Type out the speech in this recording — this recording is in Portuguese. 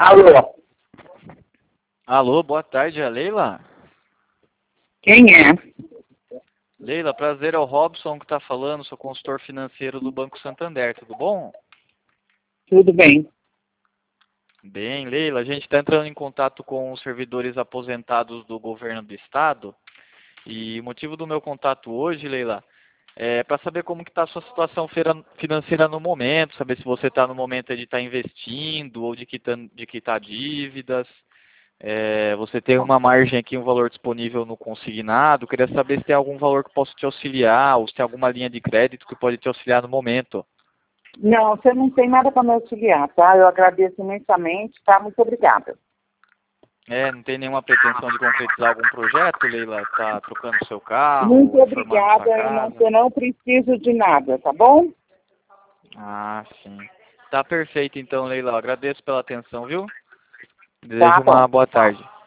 Alô, Alô, boa tarde, é a Leila? quem é? Leila, prazer, é o Robson que está falando, sou consultor financeiro do Banco Santander, tudo bom? Tudo bem? Bem, Leila, a gente está entrando em contato com os servidores aposentados do governo do estado e o motivo do meu contato hoje, Leila, é para saber como que está a sua situação financeira no momento, saber se você está no momento de estar investindo ou de quitar dívidas. Você tem uma margem aqui, um valor disponível no consignado. Queria saber se tem algum valor que possa te auxiliar ou se tem alguma linha de crédito que pode te auxiliar no momento. Não, você não tem nada para me auxiliar, tá? Eu agradeço imensamente, tá? Muito obrigada. Não tem nenhuma pretensão de concretizar algum projeto, Leila? Está trocando seu Muito carro, reformando sua obrigada, casa? eu não preciso de nada, tá bom? Ah, sim. Tá perfeito então, Leila. Agradeço pela atenção, viu? Tá Desejo uma bom. boa tarde.